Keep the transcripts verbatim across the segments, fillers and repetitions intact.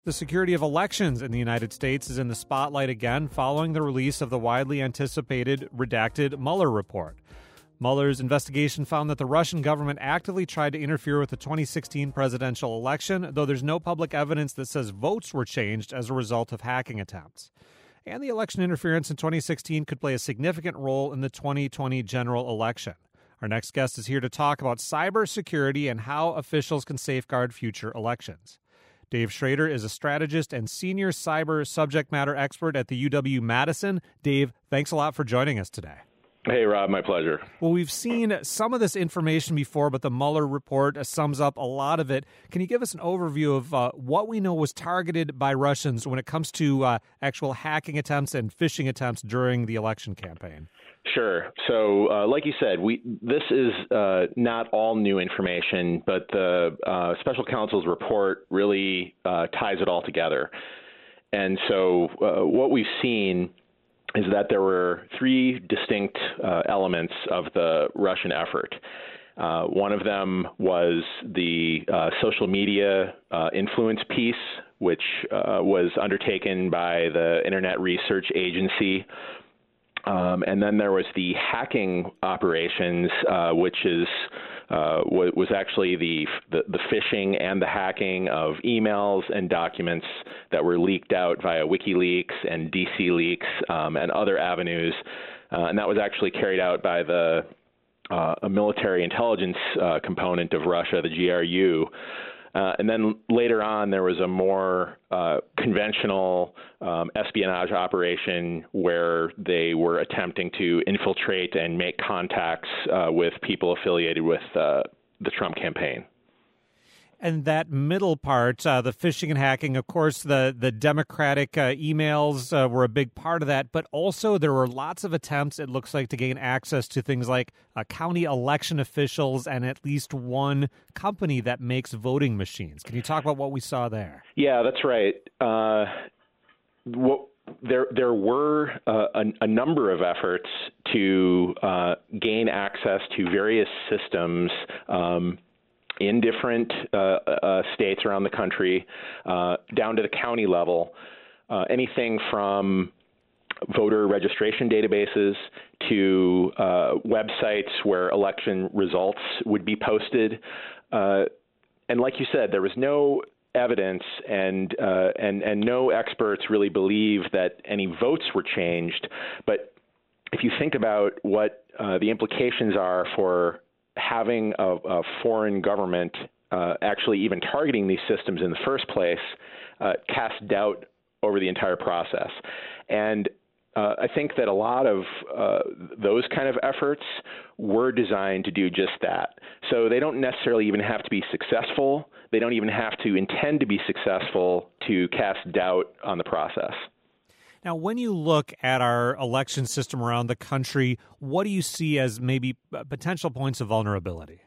The security of elections in the United States is in the spotlight again following the release of the widely anticipated redacted Mueller report. Mueller's investigation found that the Russian government actively tried to interfere with the twenty sixteen presidential election, though there's no public evidence that says votes were changed as a result of hacking attempts. And the election interference in twenty sixteen could play a significant role in the twenty twenty general election. Our next guest is here to talk about cybersecurity and how officials can safeguard future elections. Dave Schrader is a strategist and senior cyber subject matter expert at the U W-Madison. Dave, thanks a lot for joining us today. Hey, Rob, my pleasure. Well, we've seen some of this information before, but the Mueller report sums up a lot of it. Can you give us an overview of uh, what we know was targeted by Russians when it comes to uh, actual hacking attempts and phishing attempts during the election campaign? Sure. So, uh, like you said, we this is uh, not all new information, but the uh, special counsel's report really uh, ties it all together. And so uh, what we've seen is that there were three distinct uh, elements of the Russian effort. Uh, one of them was the uh, social media uh, influence piece, which uh, was undertaken by the Internet Research Agency. Um, and then there was the hacking operations, uh, which is uh, w- was actually the, the the phishing and the hacking of emails and documents that were leaked out via WikiLeaks and D C Leaks um, and other avenues, uh, and that was actually carried out by the uh, a military intelligence uh, component of Russia, the G R U. Uh, and then later on, there was a more uh, conventional um, espionage operation where they were attempting to infiltrate and make contacts uh, with people affiliated with uh, the Trump campaign. And that middle part, uh, the phishing and hacking, of course, the, the Democratic uh, emails uh, were a big part of that. But also there were lots of attempts, it looks like, to gain access to things like uh, county election officials and at least one company that makes voting machines. Can you talk about what we saw there? Yeah, that's right. Uh, what, there, there were uh, a, a number of efforts to uh, gain access to various systems um in different uh, uh, states around the country, uh, down to the county level, uh, anything from voter registration databases to uh, websites where election results would be posted. Uh, and like you said, there was no evidence and, uh, and, and no experts really believe that any votes were changed. But if you think about what uh, the implications are for having a, a foreign government uh, actually even targeting these systems in the first place uh, casts doubt over the entire process. And uh, I think that a lot of uh, those kind of efforts were designed to do just that. So they don't necessarily even have to be successful. They don't even have to intend to be successful to cast doubt on the process. Now, when you look at our election system around the country, what do you see as maybe potential points of vulnerability?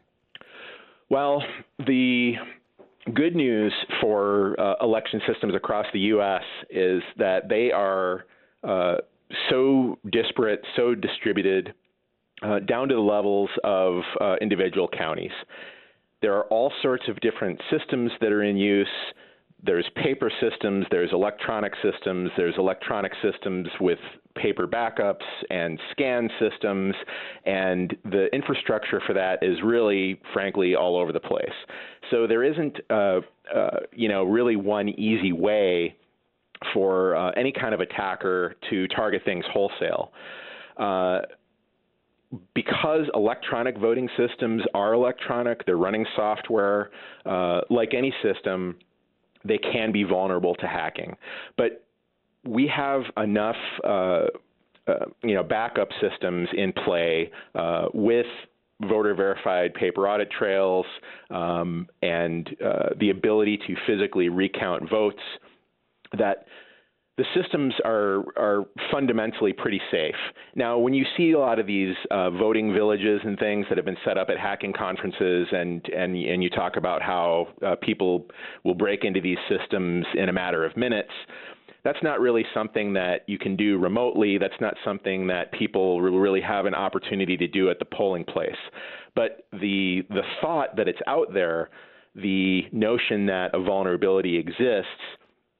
Well, the good news for uh, election systems across the U S is that they are uh, so disparate, so distributed, uh, down to the levels of uh, individual counties. There are all sorts of different systems that are in use. There's paper systems, there's electronic systems, there's electronic systems with paper backups and scan systems, and the infrastructure for that is really, frankly, all over the place. So there isn't, uh, uh, you know, really one easy way for uh, any kind of attacker to target things wholesale. Uh, Because electronic voting systems are electronic, they're running software, uh, like any system, they can be vulnerable to hacking. But we have enough uh, uh, you know, backup systems in play uh, with voter-verified paper audit trails um, and uh, the ability to physically recount votes that the systems are are fundamentally pretty safe. Now, when you see a lot of these uh, voting villages and things that have been set up at hacking conferences, and and and you talk about how uh, people will break into these systems in a matter of minutes, that's not really something that you can do remotely. That's not something that people will really have an opportunity to do at the polling place. But the the thought that it's out there, the notion that a vulnerability exists,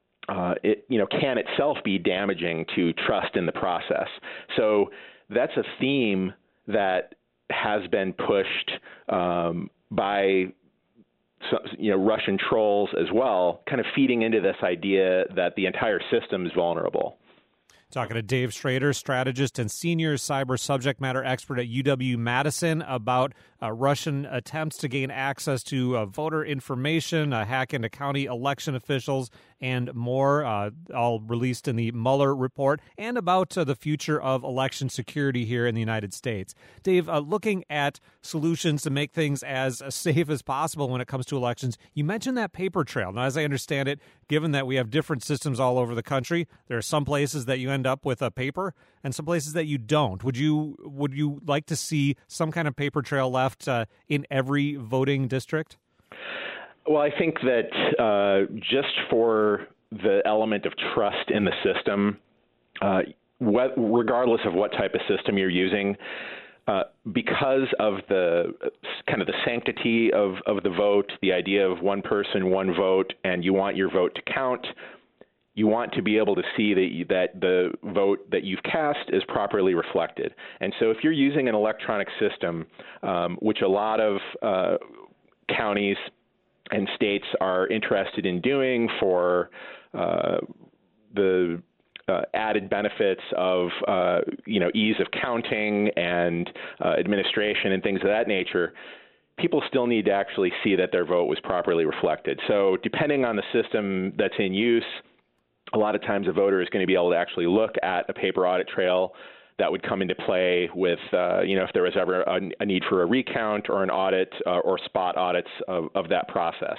it you know can itself be damaging to trust in the process. So that's a theme that has been pushed um, by So, you know, Russian trolls as well, kind of feeding into this idea that the entire system is vulnerable. Talking to Dave Schrader, strategist and senior cyber subject matter expert at U W-Madison, about uh, Russian attempts to gain access to uh, voter information, uh, hack into county election officials, and more, uh, all released in the Mueller report, and about uh, the future of election security here in the United States. Dave, uh, looking at solutions to make things as uh, safe as possible when it comes to elections, you mentioned that paper trail. Now, as I understand it, given that we have different systems all over the country, there are some places that you end up with a paper and some places that you don't. Would you would you like to see some kind of paper trail left uh, in every voting district? Well, I think that uh, just for the element of trust in the system, uh, what, regardless of what type of system you're using, uh, because of the kind of the sanctity of, of the vote, the idea of one person, one vote, and you want your vote to count, you want to be able to see that, you, that the vote that you've cast is properly reflected. And so if you're using an electronic system, um, which a lot of uh, counties and states are interested in doing for uh, the uh, added benefits of, uh, you know, ease of counting and uh, administration and things of that nature, people still need to actually see that their vote was properly reflected. So depending on the system that's in use, a lot of times a voter is going to be able to actually look at a paper audit trail that would come into play with, uh, you know, if there was ever a, a need for a recount or an audit uh, or spot audits of, of that process.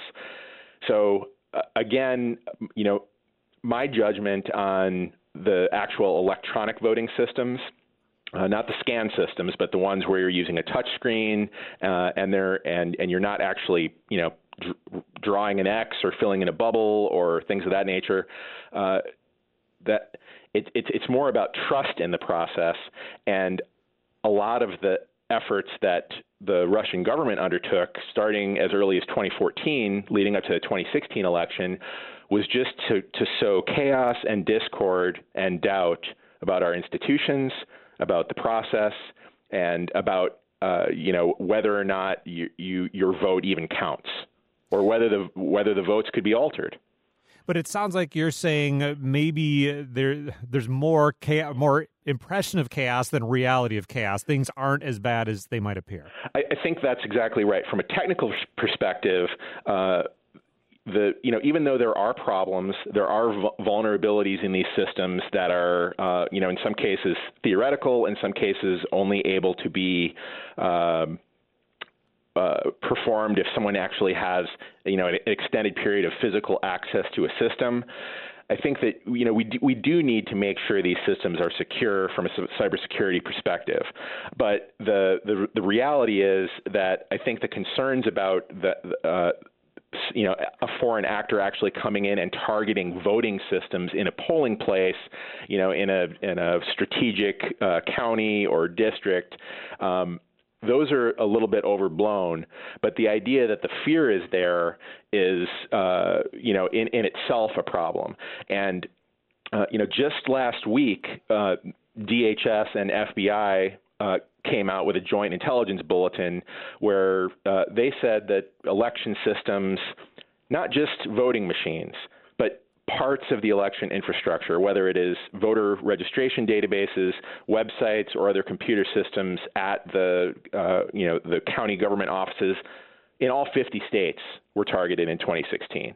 So, uh, again, you know, my judgment on the actual electronic voting systems, uh, not the scan systems, but the ones where you're using a touch screen uh, and they're and and you're not actually, you know, dr- drawing an X or filling in a bubble or things of that nature. Uh, that it, it, it's more about trust in the process, and a lot of the efforts that the Russian government undertook starting as early as twenty fourteen, leading up to the twenty sixteen election, was just to, to sow chaos and discord and doubt about our institutions, about the process, and about uh, you know whether or not you, you, your vote even counts, or whether the whether the votes could be altered. But it sounds like you're saying maybe there there's more chaos, more impression of chaos than reality of chaos. Things aren't as bad as they might appear. I, I think that's exactly right. From a technical perspective, uh, the you know even though there are problems, there are v- vulnerabilities in these systems that are uh, you know in some cases theoretical, in some cases only able to be Um, Uh, performed if someone actually has, you know, an extended period of physical access to a system. I think that, you know, we do, we do need to make sure these systems are secure from a cybersecurity perspective. But the, the, the reality is that I think the concerns about the, uh, you know, a foreign actor actually coming in and targeting voting systems in a polling place, you know, in a, in a strategic uh, county or district, um, those are a little bit overblown, but the idea that the fear is there is, uh, you know, in, in itself a problem. And, uh, you know, just last week, uh, D H S and F B I uh, came out with a joint intelligence bulletin where uh, they said that election systems, not just voting machines, but parts of the election infrastructure, whether it is voter registration databases, websites, or other computer systems at the uh, you know the county government offices in all fifty states were targeted in twenty sixteen.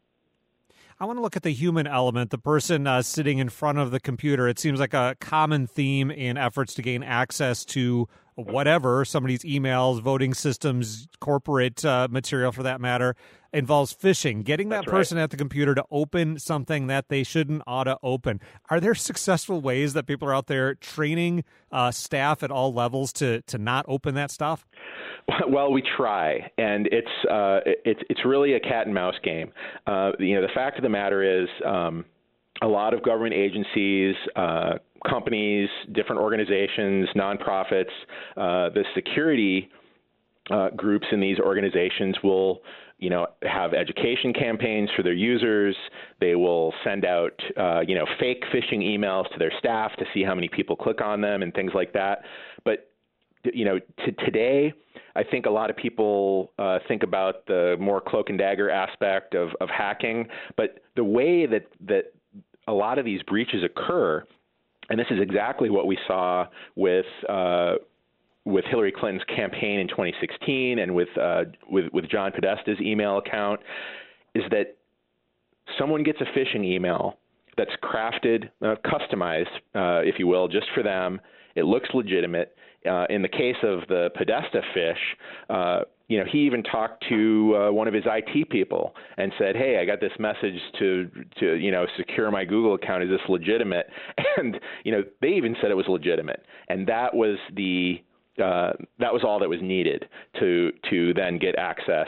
I want to look at the human element, the person uh, sitting in front of the computer. It seems like a common theme in efforts to gain access to whatever, somebody's emails, voting systems, corporate uh, material for that matter, involves phishing, getting that That's person right. at the computer to open something that they shouldn't ought to open. Are there successful ways that people are out there training uh, staff at all levels to to not open that stuff? Well, we try, and it's uh, it's it's really a cat and mouse game. Uh, you know, the fact of the matter is, um, a lot of government agencies, uh, companies, different organizations, nonprofits, uh, the security uh, groups in these organizations will you know, have education campaigns for their users. They will send out, uh, you know, fake phishing emails to their staff to see how many people click on them and things like that. But, you know, to today, I think a lot of people uh, think about the more cloak and dagger aspect of, of hacking. But the way that, that a lot of these breaches occur, and this is exactly what we saw with uh, with Hillary Clinton's campaign in twenty sixteen and with, uh, with, with John Podesta's email account, is that someone gets a phishing email that's crafted, uh, customized, uh, if you will, just for them. It looks legitimate. Uh, in the case of the Podesta phish, uh, you know, he even talked to uh, one of his I T people and said, "Hey, I got this message to, to, you know, secure my Google account. Is this legitimate?" And, you know, they even said it was legitimate. And that was the uh, that was all that was needed to to then get access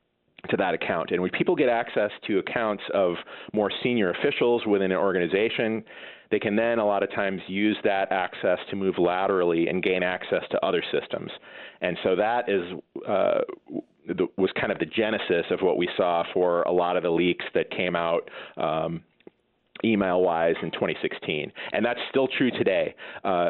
to that account. And when people get access to accounts of more senior officials within an organization, they can then a lot of times use that access to move laterally and gain access to other systems. And so that is uh, the, was kind of the genesis of what we saw for a lot of the leaks that came out um, email-wise in twenty sixteen. And that's still true today. Uh,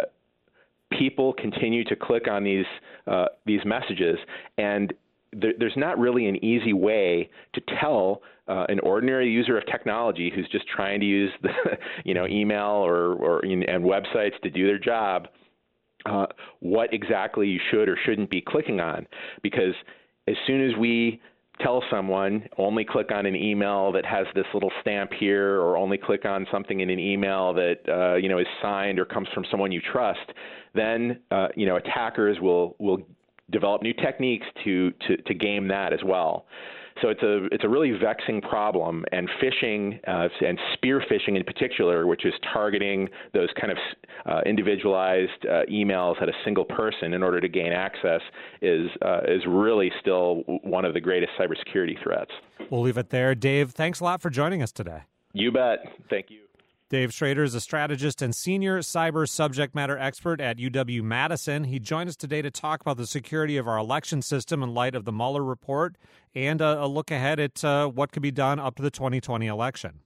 people continue to click on these uh, these messages, and there, there's not really an easy way to tell uh, an ordinary user of technology who's just trying to use the, you know, email or, or and websites to do their job, uh, what exactly you should or shouldn't be clicking on. Because as soon as we tell someone only click on an email that has this little stamp here, or only click on something in an email that uh, you know is signed or comes from someone you trust, then uh, you know attackers will will develop new techniques to, to, to game that as well. So it's a it's a really vexing problem, and phishing uh, and spear phishing in particular, which is targeting those kind of uh, individualized uh, emails at a single person in order to gain access, is uh, is really still one of the greatest cybersecurity threats. We'll leave it there. Dave, thanks a lot for joining us today. You bet. Thank you. Dave Schrader is a strategist and senior cyber subject matter expert at U W-Madison. He joined us today to talk about the security of our election system in light of the Mueller report and a, a look ahead at uh, what could be done up to the twenty twenty election.